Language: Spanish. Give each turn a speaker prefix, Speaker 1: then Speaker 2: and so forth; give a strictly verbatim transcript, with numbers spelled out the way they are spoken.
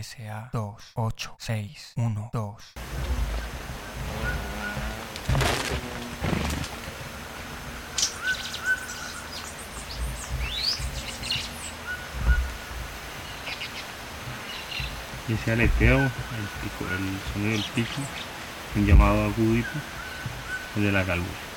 Speaker 1: S A dos ocho seis uno dos.
Speaker 2: Y ese aleteo, el, pico, el sonido del pico, un llamado agudito, es de la galúa.